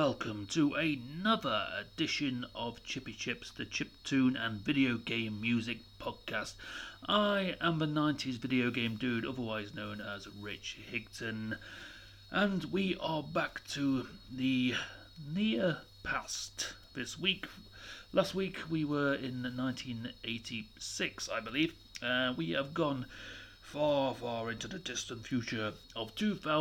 welcome to another edition of Chippy Chips, the chiptune and video game music podcast. I am the 90s video game dude, otherwise known as Rich Higton, and we are back to the near past this week. Last week we were in 1986, I believe. We have gone far into the distant future of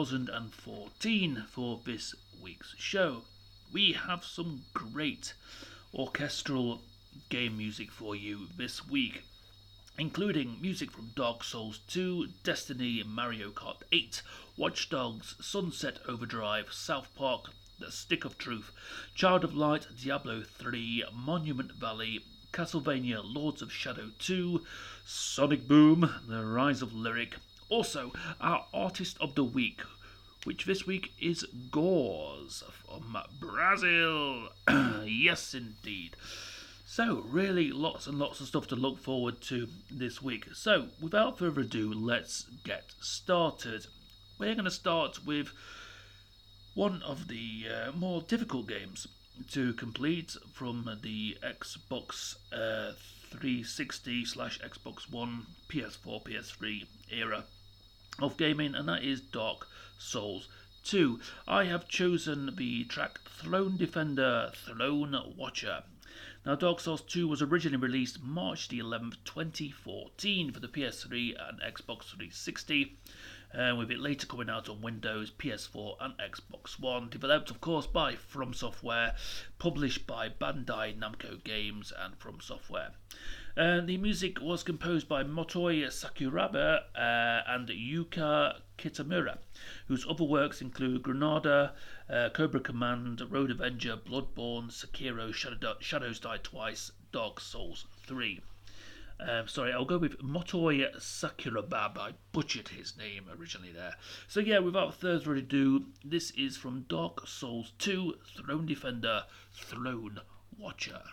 2014 for this week's show. We have some great orchestral game music for you this week, including music from Dark Souls 2, Destiny, Mario Kart 8, Watch Dogs, Sunset Overdrive, South Park, The Stick of Truth, Child of Light, Diablo 3, Monument Valley, Castlevania Lords of Shadow 2, Sonic Boom, The Rise of Lyric. Also, our Artist of the Week, which this week is Gores from Brazil. Yes, indeed. So, really lots and lots of stuff to look forward to this week. So, without further ado, let's get started. We're going to start with one of the more difficult games to complete from the Xbox 360 / Xbox One, PS4, PS3 era of gaming, and that is Dark Souls 2. I have chosen the track Throne Defender, Throne Watcher. Now, Dark Souls 2 was originally released March the 11th, 2014 for the PS3 and Xbox 360, with it later coming out on Windows, PS4 and Xbox One. Developed, of course, by From Software, published by Bandai Namco Games and From Software. The music was composed by Motoi Sakuraba and Yuka Kitamura, whose other works include Granada, Cobra Command, Road Avenger, Bloodborne, Sekiro, Shadows Die Twice, Dark Souls 3. Sorry, I'll go with Motoi Sakuraba. I butchered his name originally there. So yeah, without further ado, this is from Dark Souls 2, Throne Defender, Throne Watcher.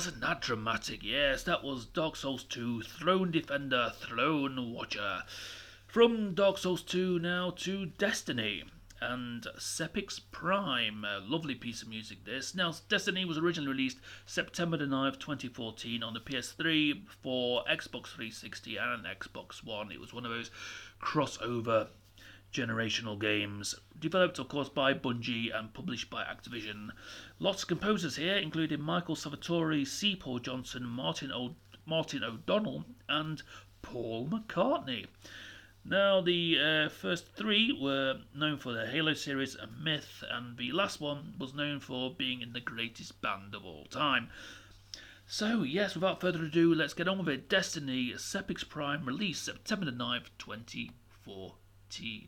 wasn't that dramatic? Yes, that was Dark Souls 2 Throne Defender, Throne Watcher. From Dark Souls 2 now to Destiny and Sepix Prime. A lovely piece of music this. Now, Destiny was originally released September the 9th, 2014 on the PS3 for Xbox 360 and Xbox One. It was one of those crossover generational games, developed of course by Bungie and published by Activision. Lots of composers here, including Michael Salvatore, C. Paul Johnson, Martin O'Donnell, and Paul McCartney. Now, the first three were known for their Halo series and Myth, and the last one was known for being in the greatest band of all time. So, yes, without further ado, let's get on with it. Destiny Sepix Prime, released September the 9th, 2014.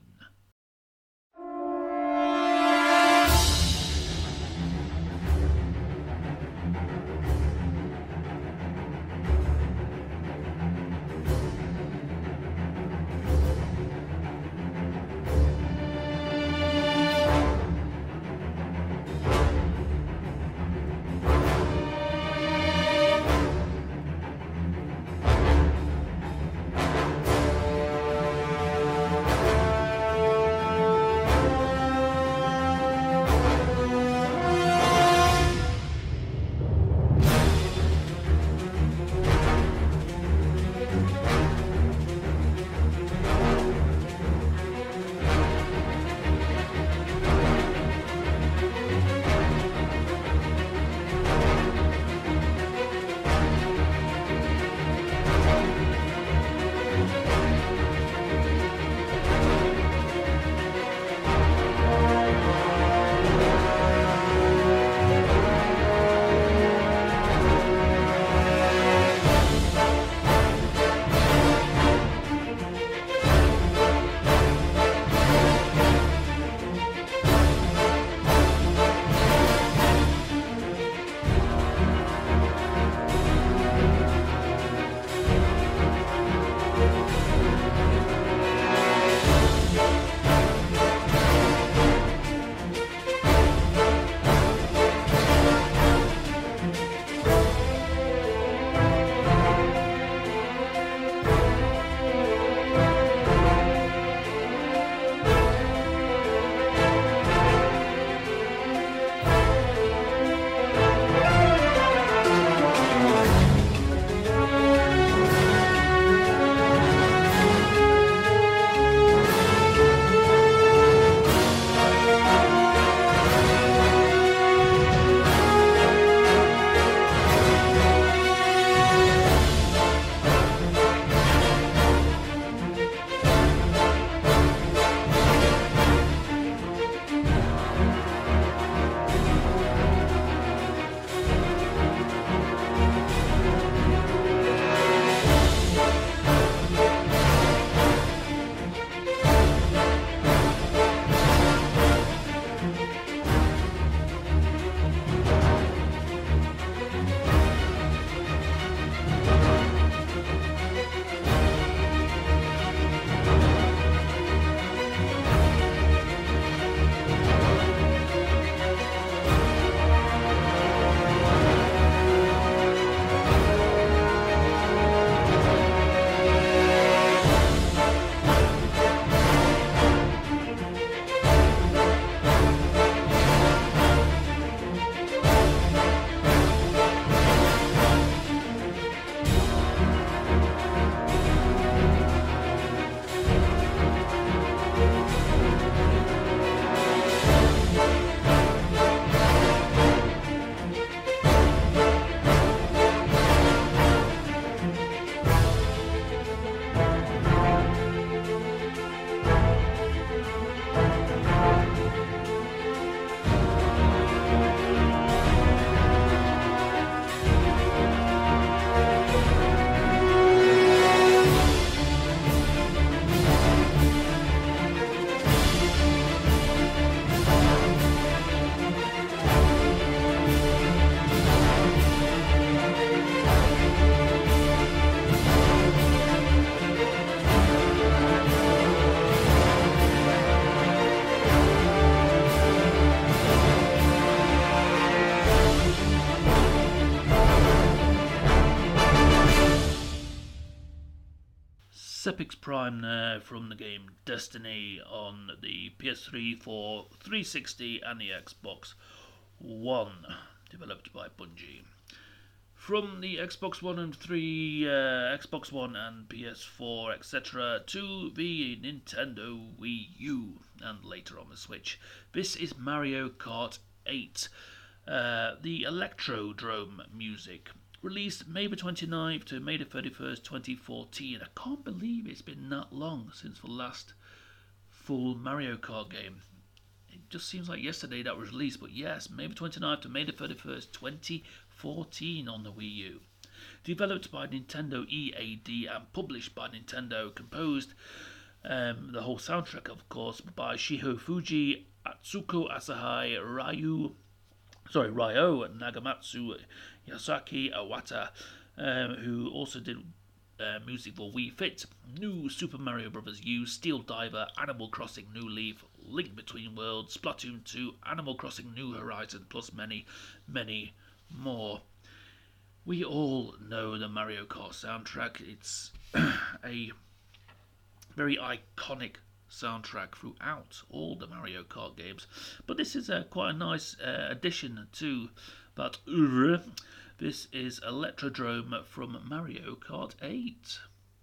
Epix Prime there from the game Destiny on the PS3, 4, 360 and the Xbox One, developed by Bungie. From the Xbox One and Xbox One and PS4, etc., to the Nintendo Wii U, and later on the Switch. This is Mario Kart 8, the Electrodrome music. Released May the 29th to May the 31st, 2014. I can't believe it's been that long since the last full Mario Kart game. It just seems like yesterday that was released, but yes, May the 29th to May the 31st, 2014 on the Wii U. Developed by Nintendo EAD and published by Nintendo, composed the whole soundtrack, of course, by Shiho Fuji, Atsuko Asahai, Ryo Nagamatsu, Yasuaki Iwata, who also did music for Wii Fit, New Super Mario Bros. U, Steel Diver, Animal Crossing New Leaf, Link Between Worlds, Splatoon 2, Animal Crossing New Horizons, plus many, many more. We all know the Mario Kart soundtrack. It's a very iconic soundtrack throughout all the Mario Kart games, but this is quite a nice addition to that oeuvre. This is Electrodrome from Mario Kart 8.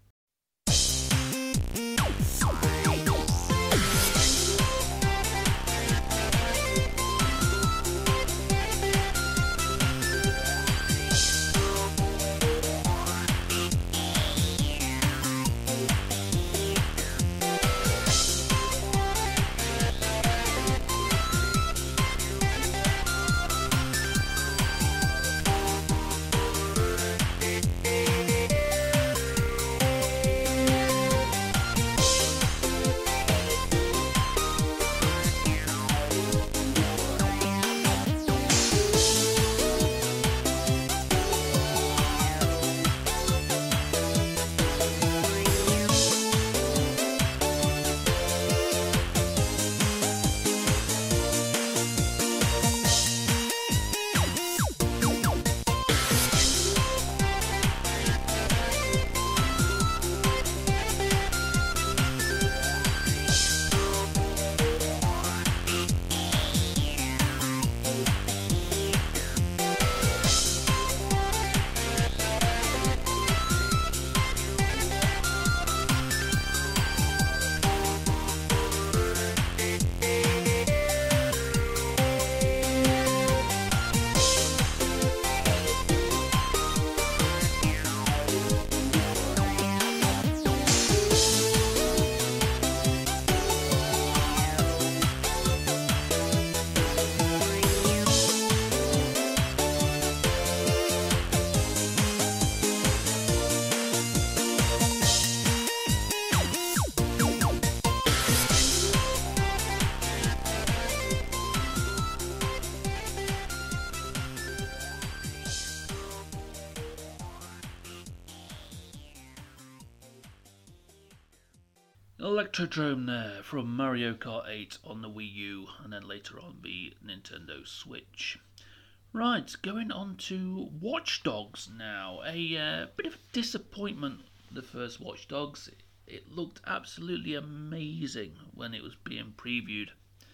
Electrodrome there from Mario Kart 8 on the Wii U, and then later on the Nintendo Switch. Right, going on to Watch Dogs now. A bit of a disappointment, the first Watch Dogs. It looked absolutely amazing when it was being previewed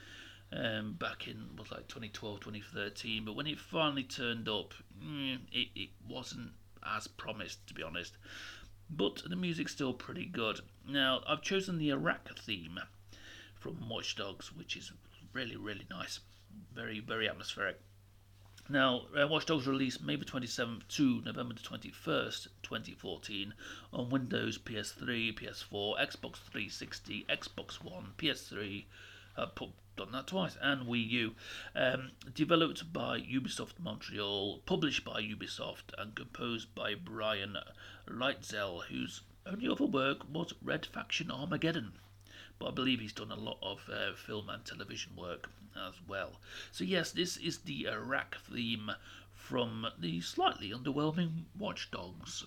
back in 2012, 2013, but when it finally turned up, it wasn't as promised, to be honest. But the music's still pretty good. Now, I've chosen the Iraq theme from Watch Dogs, which is really, really nice. Very, very atmospheric. Now, Watch Dogs released May the 27th to November the 21st, 2014 on Windows, PS3, PS4, Xbox 360, Xbox One, PS3, done that twice, and Wii U. Developed by Ubisoft Montreal, published by Ubisoft, and composed by Brian Lightzel, whose only other work was Red Faction Armageddon. But I believe he's done a lot of film and television work as well. So yes, this is the Iraq theme from the slightly underwhelming Watch Dogs.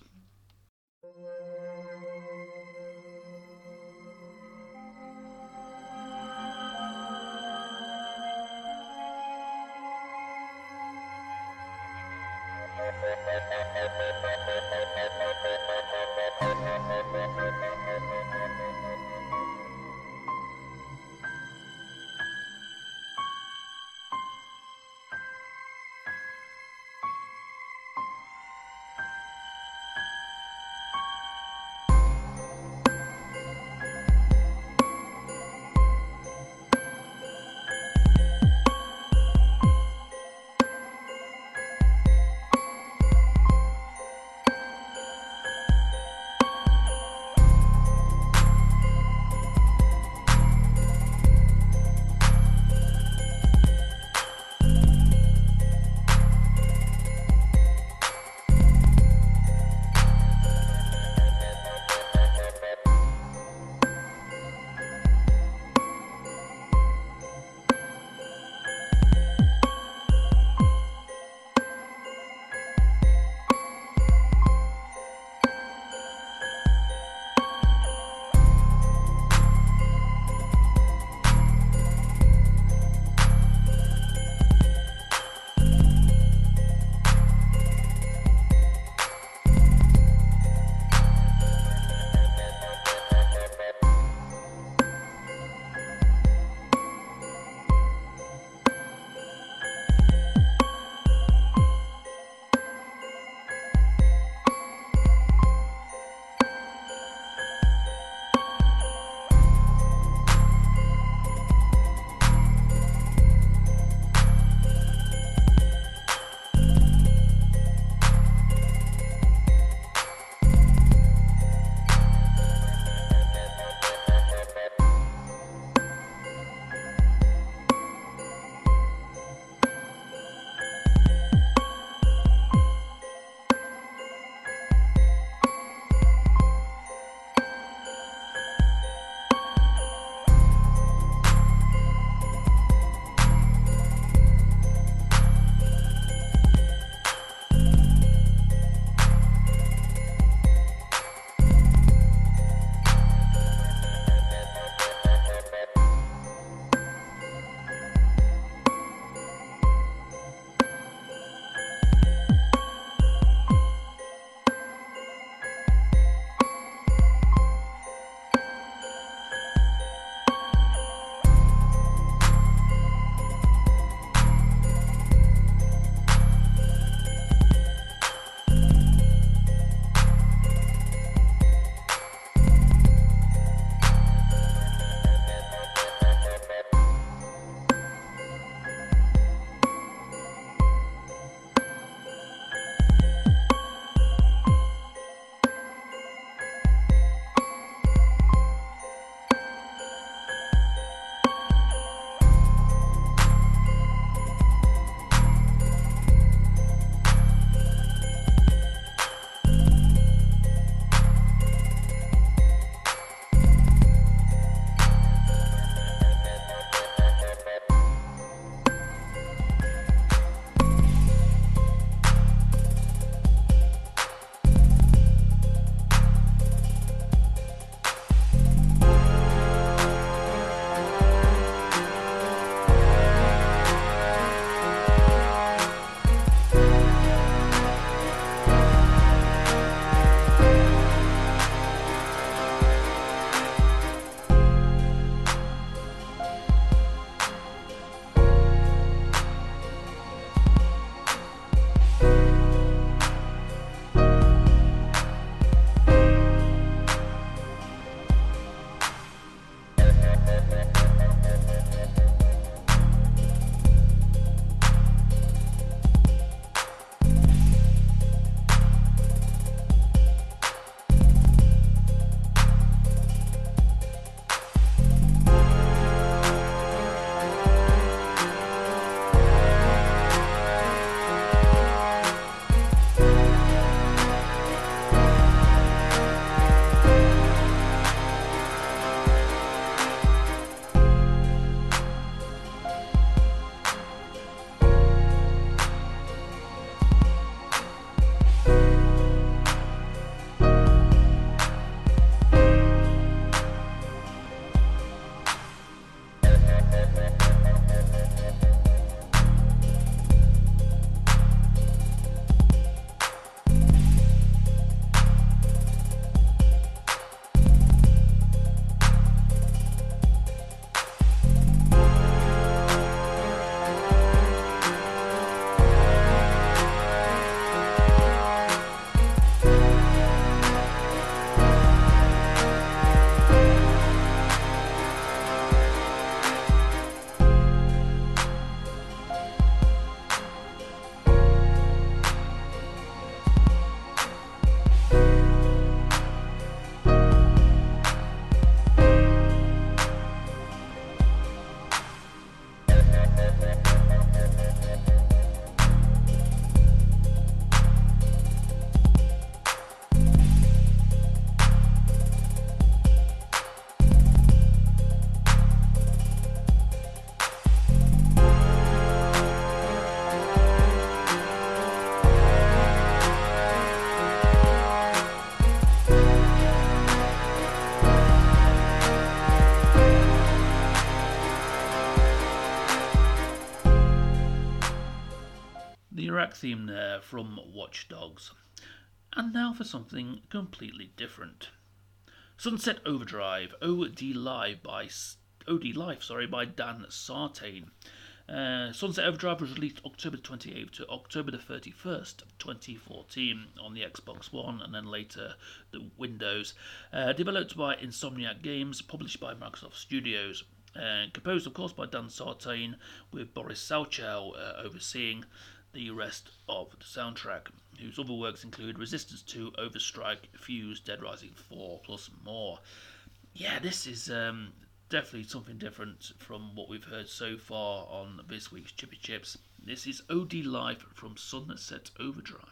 track theme there from Watch Dogs. And now for something completely different. Sunset Overdrive, OD Live by Dan Sartain. Sunset Overdrive was released October 28th to October the 31st, 2014 on the Xbox One and then later the Windows. Developed by Insomniac Games, published by Microsoft Studios. Composed, of course, by Dan Sartain, with Boris Salchow overseeing the rest of the soundtrack, whose other works include Resistance 2, Overstrike, Fuse, Dead Rising 4, plus more. Yeah, this is definitely something different from what we've heard so far on this week's Chippy Chips. This is OD Live from Sunset Overdrive.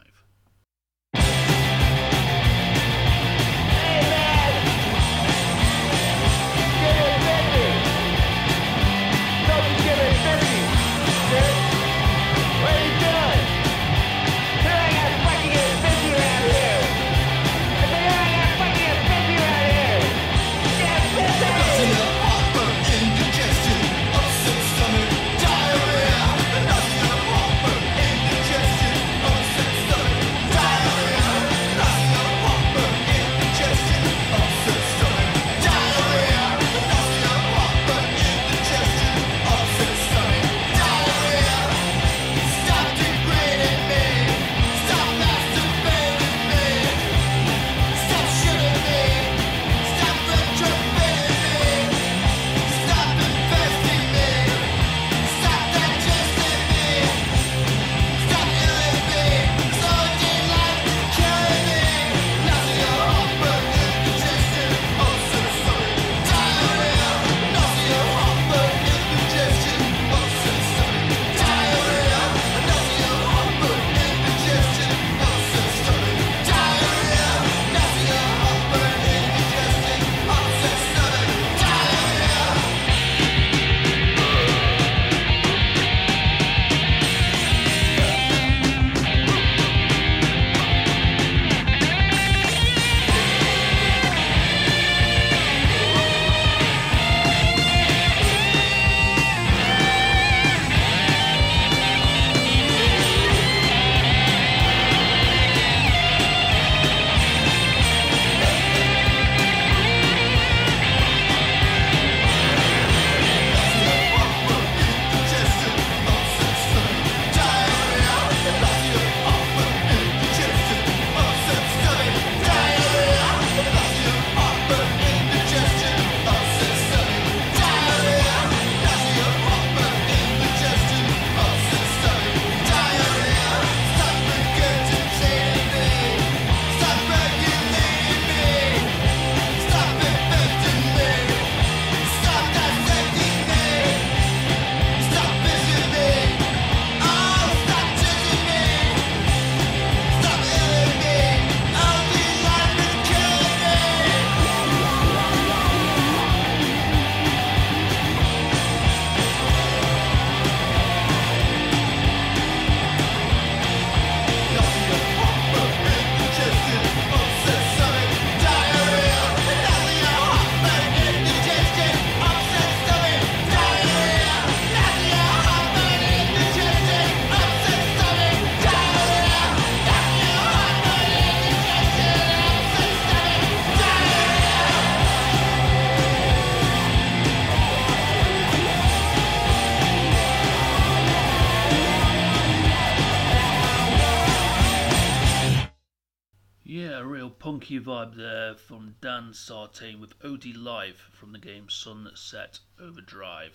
Punky vibe there from Dan Sartain with OD Live from the game Sunset Overdrive.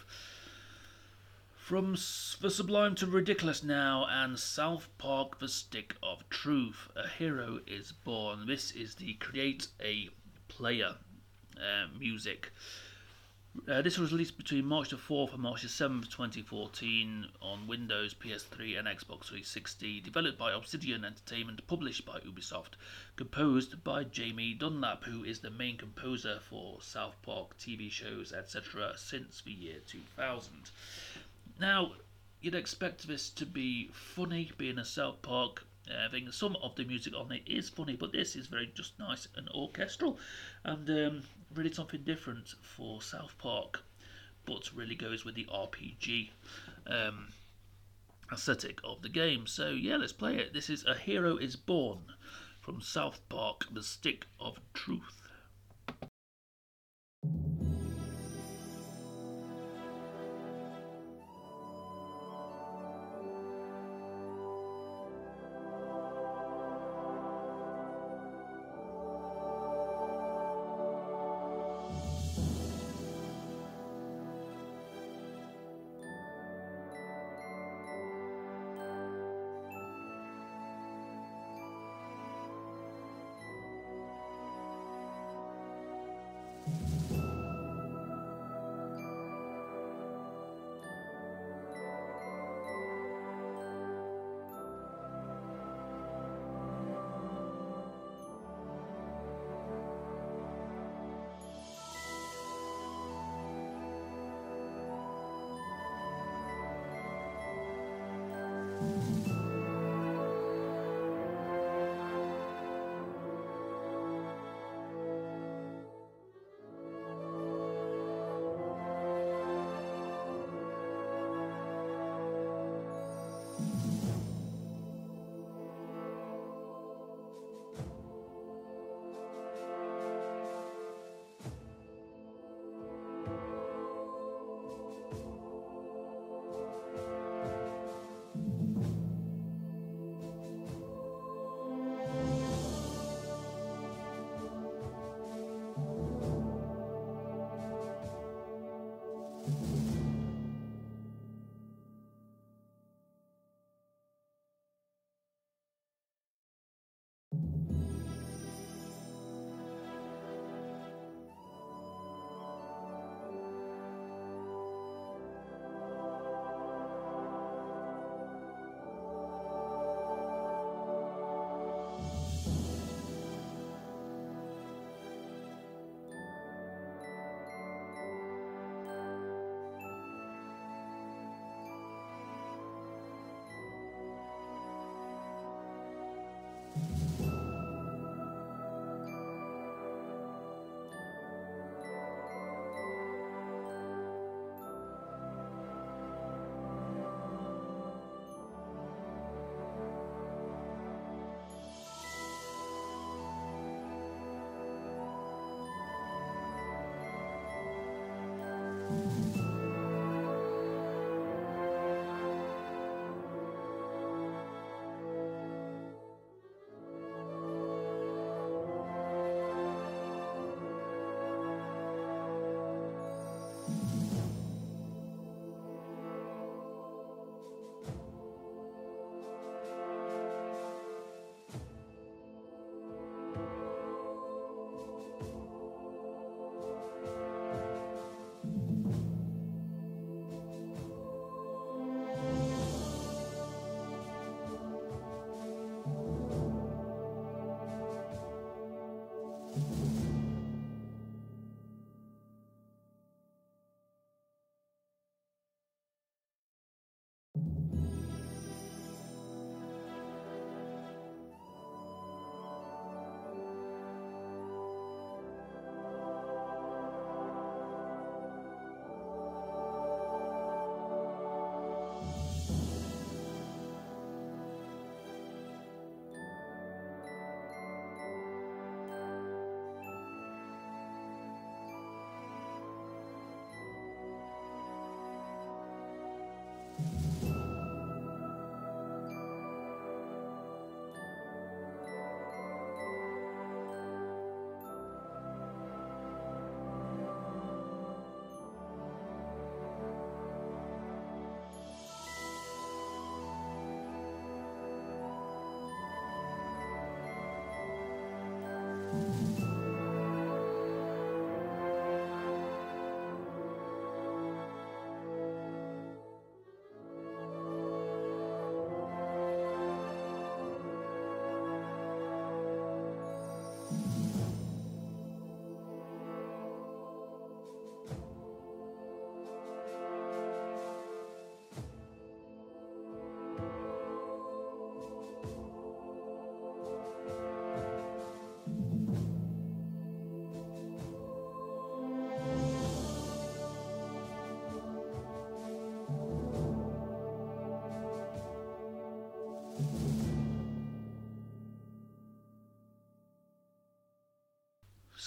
From the sublime to ridiculous now, and South Park: The Stick of Truth, A Hero is Born. This is the Create a Player music. This was released between March the 4th and March the 7th, 2014 on Windows, PS3 and Xbox 360, developed by Obsidian Entertainment, published by Ubisoft, composed by Jamie Dunlap, who is the main composer for South Park TV shows, etc. since the year 2000. Now, you'd expect this to be funny, being a South Park thing. Some of the music on it is funny, but this is very just nice and orchestral, and really something different for South Park, but really goes with the RPG aesthetic of the game. So yeah, let's play it. This is A Hero Is Born from South Park, The Stick of Truth.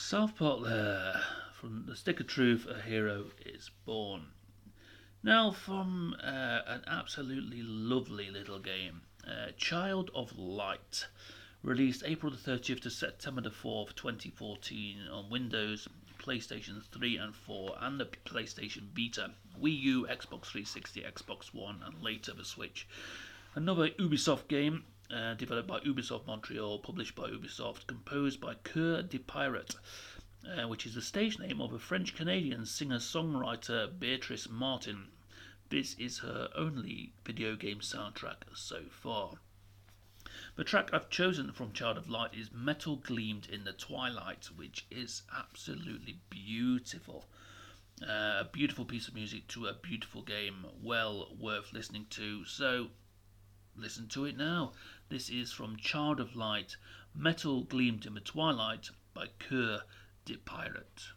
South Park there. From the Stick of Truth, a hero is born. Now, from an absolutely lovely little game, Child of Light, released April the 30th to September the 4th, 2014 on Windows, PlayStation 3 and 4, and the PlayStation Vita, Wii U, Xbox 360, Xbox One, and later the Switch. Another Ubisoft game, developed by Ubisoft Montreal, published by Ubisoft, composed by Coeur de Pirate, which is the stage name of a French-Canadian singer-songwriter Beatrice Martin. This is her only video game soundtrack so far. The track I've chosen from Child of Light is Metal Gleamed in the Twilight, which is absolutely beautiful. A beautiful piece of music to a beautiful game, well worth listening to, so listen to it now. This is from Child of Light, Metal Gleamed in the Twilight by Coeur de Pirate.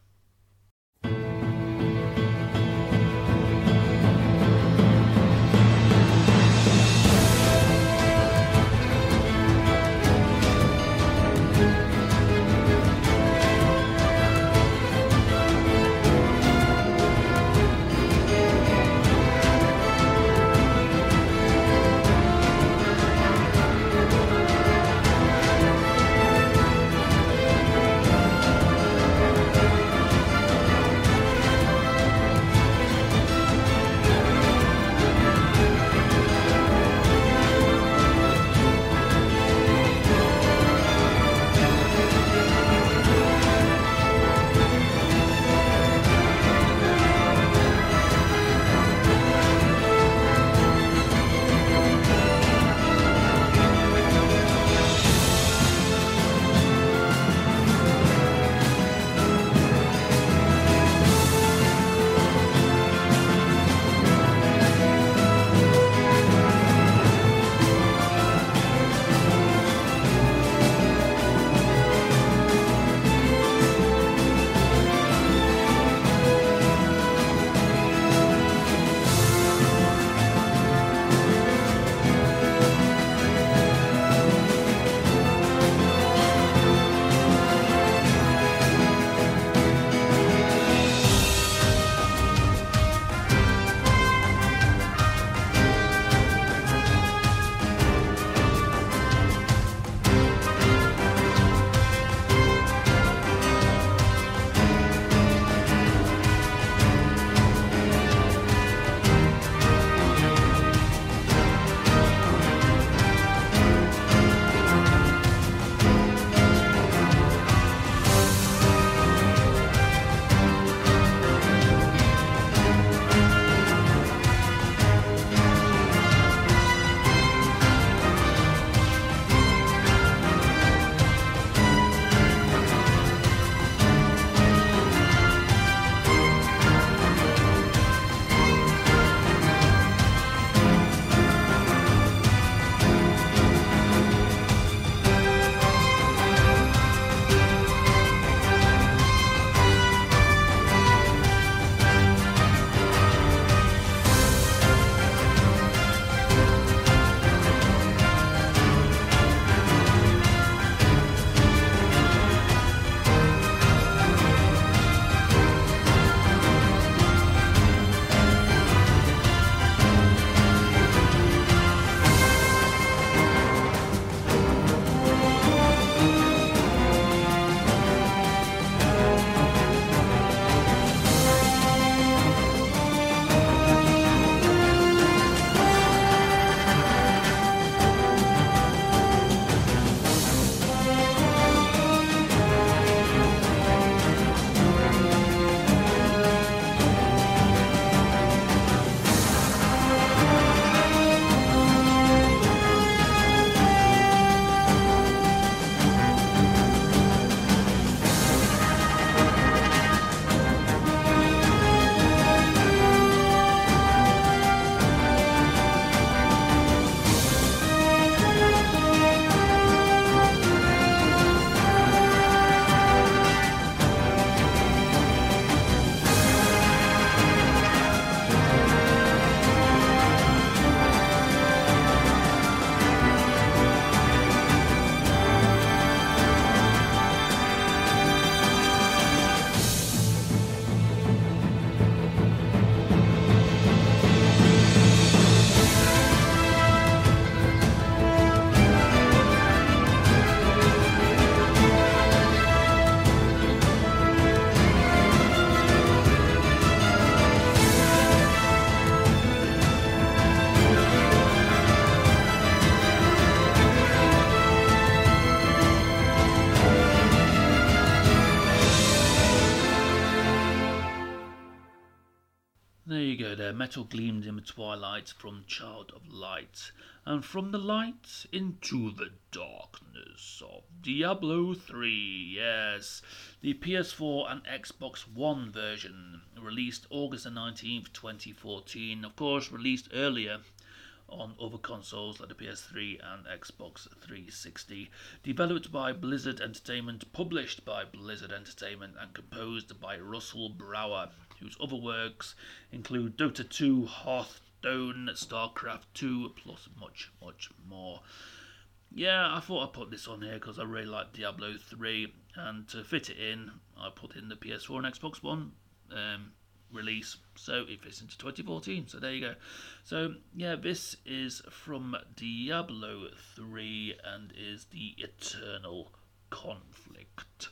There you go there. Metal gleamed in the twilight from Child of Light. And from the light into the darkness of Diablo 3. Yes, the PS4 and Xbox One version, released August the 19th, 2014. Of course, released earlier on other consoles like the PS3 and Xbox 360. Developed by Blizzard Entertainment, published by Blizzard Entertainment, and composed by Russell Brower, whose other works include Dota 2, Hearthstone, StarCraft 2, plus much, much more. Yeah, I thought I'd put this on here because I really like Diablo 3, and to fit it in, I put in the PS4 and Xbox One release, so it fits into 2014. So there you go. So yeah, this is from Diablo 3 and is the Eternal Conflict.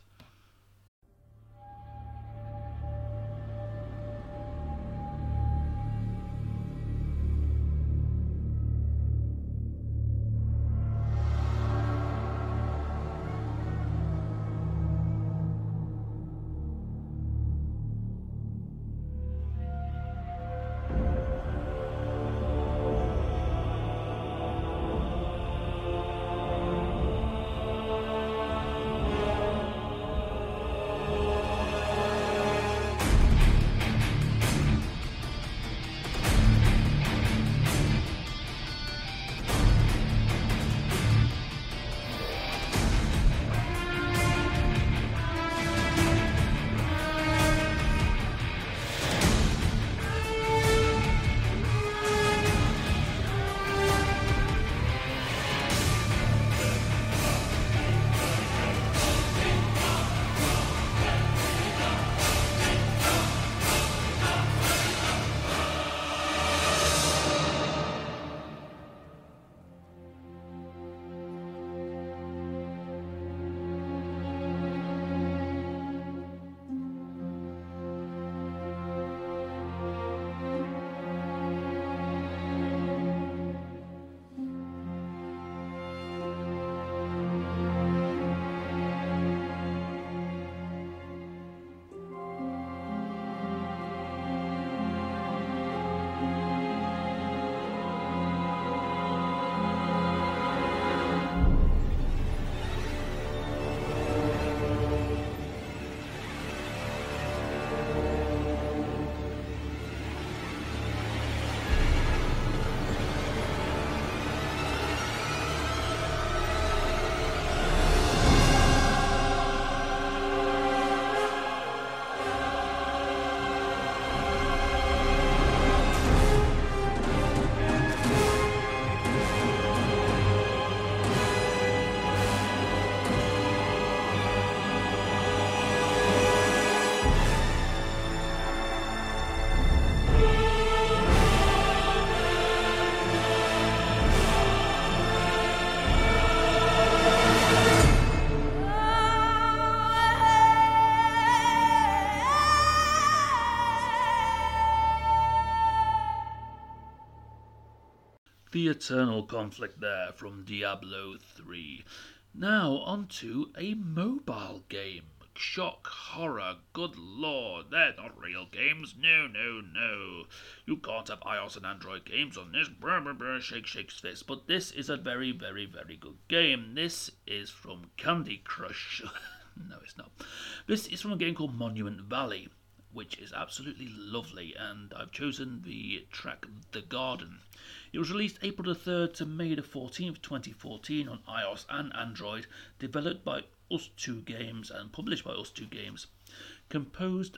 The Eternal Conflict there from Diablo 3. Now on to a mobile game. Shock, horror, good lord, they're not real games. No, no, no. You can't have iOS and Android games on this. Brr, brr, brr, shake, shake's fist. But this is a very, very, very good game. This is from Candy Crush. No, it's not. This is from a game called Monument Valley, which is absolutely lovely, and I've chosen the track The Garden. It was released April the 3rd to May the 14th, 2014 on iOS and Android, developed by Us2 Games and published by Us2 Games. Composed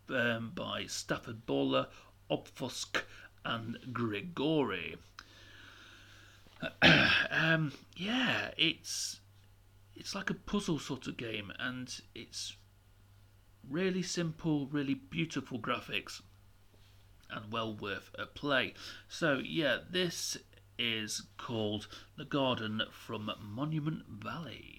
by Stafford Bowler, Obfusk and Grigori. Yeah, it's like a puzzle sort of game, and it's really simple, really beautiful graphics, and well worth a play. So yeah, this is called The Garden from Monument Valley.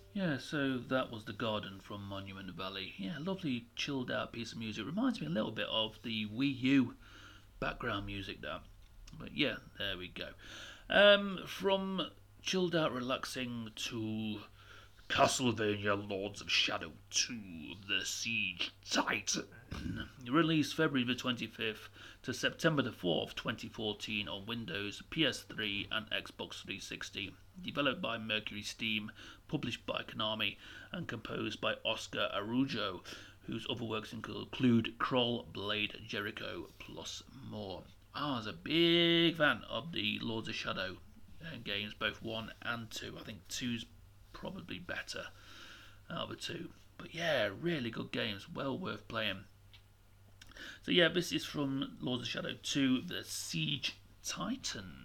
Yeah, so that was The Garden from Monument Valley. Yeah, lovely chilled out piece of music. Reminds me a little bit of the Wii U background music there. But yeah, there we go. From chilled out relaxing to Castlevania Lords of Shadow 2 The Siege Titan. Released February the 25th to September the 4th, 2014 on Windows, PS3 and Xbox 360. Developed by Mercury Steam, published by Konami, and composed by Oscar Arujo, whose other works include Kroll, Blade, Jericho, plus more. I was a big fan of the Lords of Shadow games, both 1 and 2. I think two's probably better out of the two. But yeah, really good games, well worth playing. So yeah, this is from Lords of Shadow 2, The Siege Titan.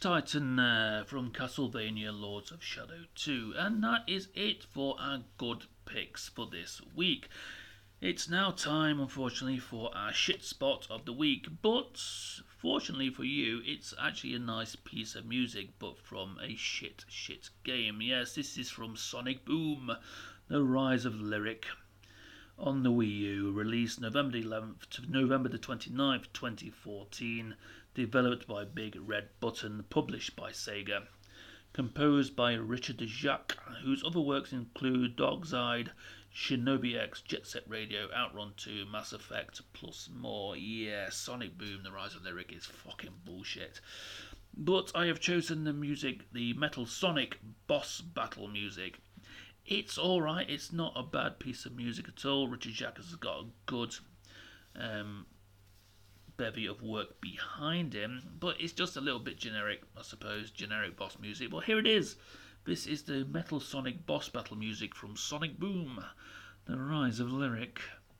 Titan from Castlevania Lords of Shadow 2, and that is it for our good picks for this week. It's now time, unfortunately, for our shit spot of the week, but fortunately for you, it's actually a nice piece of music, but from a shit game. Yes, this is from Sonic Boom, The Rise of Lyric, on the Wii U, released November 11th to November the 29th, 2014, developed by Big Red Button, published by Sega. Composed by Richard Jacques, whose other works include Dog's Eye, Shinobi X, Jet Set Radio, Outrun 2, Mass Effect, plus more. Yeah, Sonic Boom, The Rise of Lyric is fucking bullshit. But I have chosen the music, the Metal Sonic boss battle music. It's alright, it's not a bad piece of music at all. Richard Jacques has got a good bevy of work behind him, but it's just a little bit generic, I suppose, generic boss music. But here it is. This is the Metal Sonic boss battle music from Sonic Boom, The Rise of Lyric.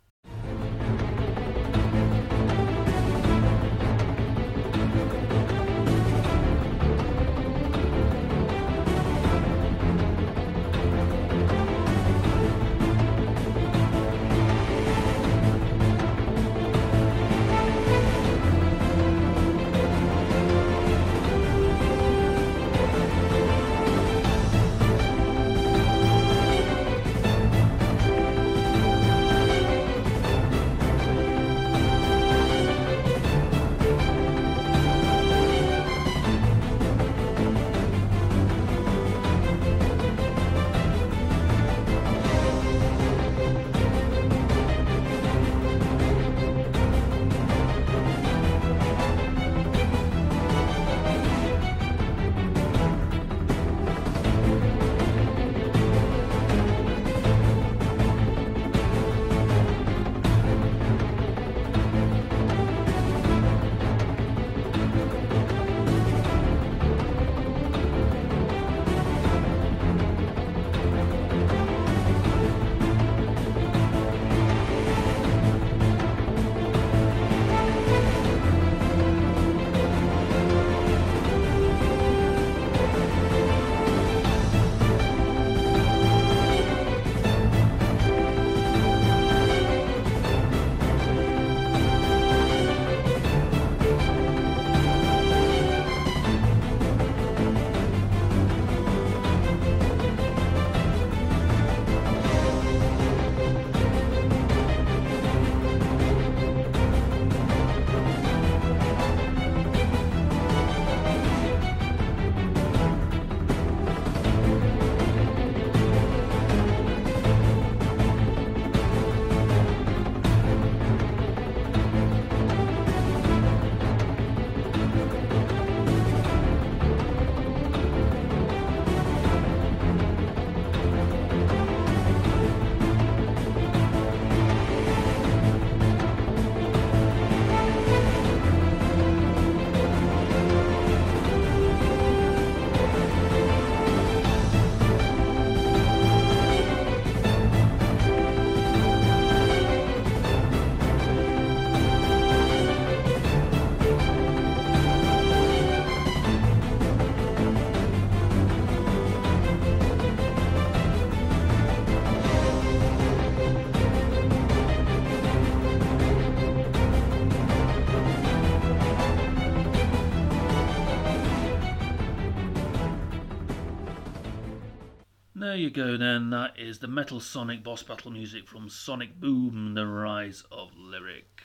There you go then, that is the Metal Sonic boss battle music from Sonic Boom, The Rise of Lyric.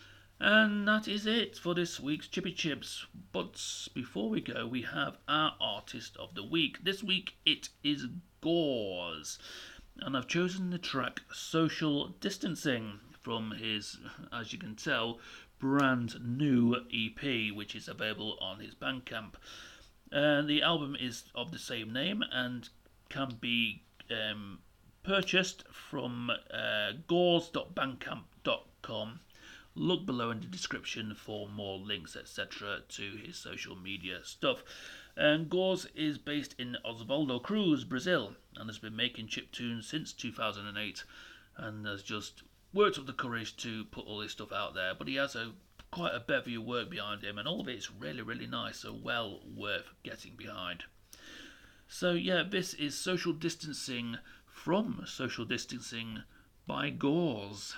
And that is it for this week's Chippy Chips. But before we go, we have our Artist of the Week. This week it is Gauze. And I've chosen the track Social Distancing from his, as you can tell, brand new EP, which is available on his Bandcamp. The album is of the same name and can be purchased from gauze.bandcamp.com. Look below in the description for more links, etc., to his social media stuff. And Gauze is based in Osvaldo Cruz, Brazil, and has been making chiptunes since 2008, and has just worked up the courage to put all this stuff out there. But he has a quite a bevy of work behind him, and all of it's really, really nice, so well worth getting behind. So, yeah, this is Social Distancing from Social Distancing by Gauze.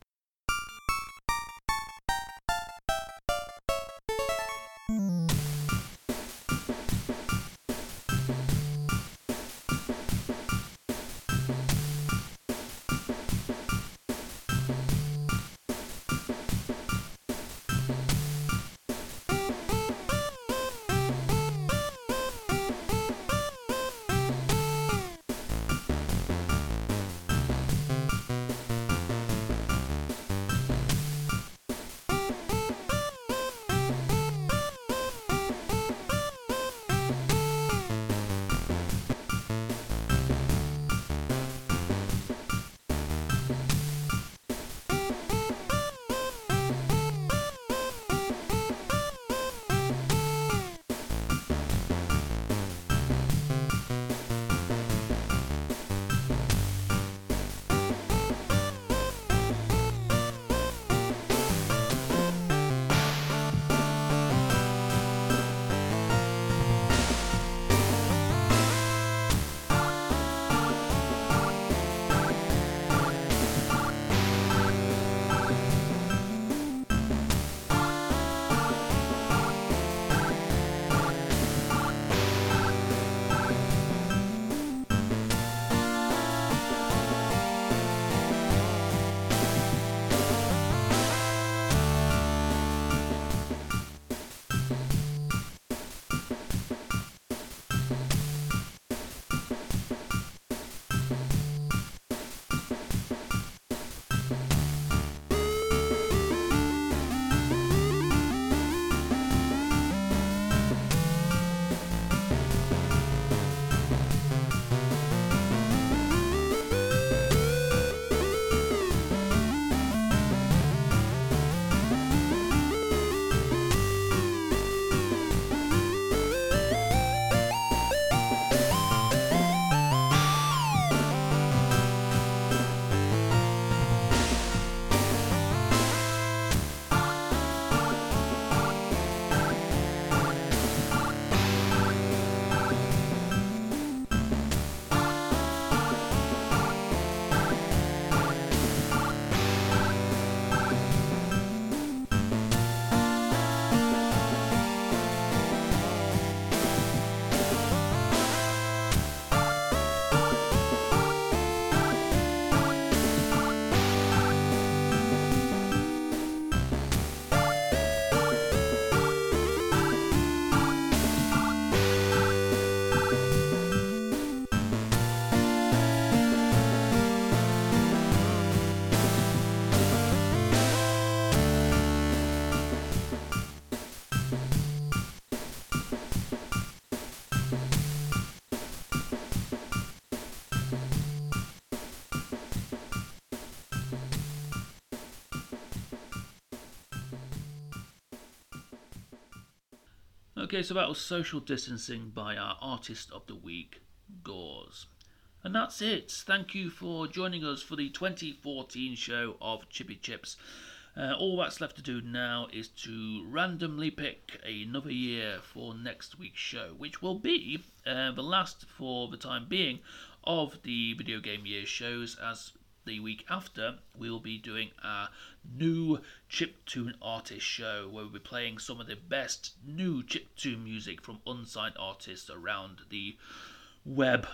Okay, so that was Social Distancing by our Artist of the Week, Gauze. And that's it. Thank you for joining us for the 2014 show of Chippy Chips. All that's left to do now is to randomly pick another year for next week's show, which will be the last for the time being of the Video Game Year shows, as the week after we'll be doing our new chiptune artist show, where we'll be playing some of the best new chiptune music from unsigned artists around the web,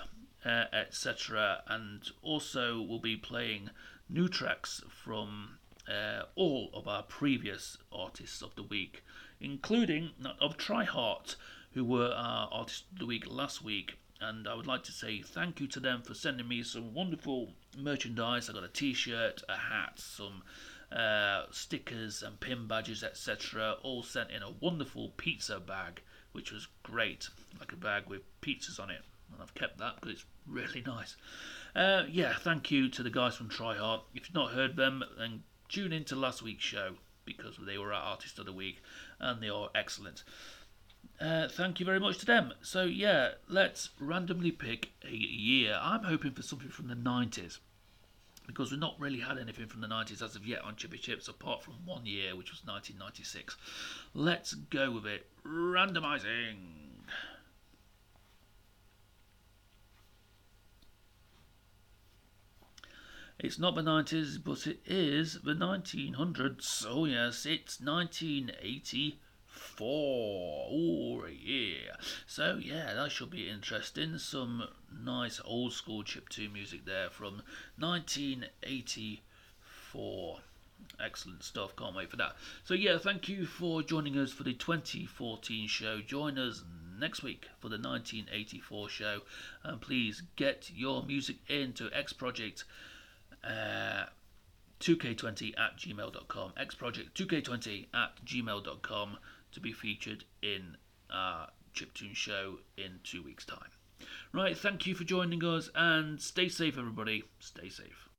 etc. And also we'll be playing new tracks from all of our previous artists of the week, including of Tryheart, who were our artist of the week last week. And I would like to say thank you to them for sending me some wonderful merchandise. I got a t-shirt, a hat, some stickers and pin badges, etc. all sent in a wonderful pizza bag, which was great, like a bag with pizzas on it. And I've kept that because it's really nice. Yeah, thank you to the guys from Tryheart. If you've not heard them, then tune into last week's show, because they were our Artist of the Week and they are excellent. Thank you very much to them. So yeah, let's randomly pick a year. I'm hoping for something from the 90s. because we've not really had anything from the 90s as of yet on Chippy Chips apart from 1 year, which was 1996. Let's go with it. Randomising. It's not the 90s, but it is the 1900s. Oh, yes, it's 1984. Oh, yeah. So, yeah, that should be interesting. Some nice old school chiptune music there from 1984. Excellent stuff. Can't wait for that. So, yeah, thank you for joining us for the 2014 show. Join us next week for the 1984 show. And please get your music into X Project 2k20 at gmail.com, xproject2k20 at gmail.com, to be featured in our chiptune show in 2 weeks' time. Right, thank you for joining us, and stay safe, everybody. Stay safe.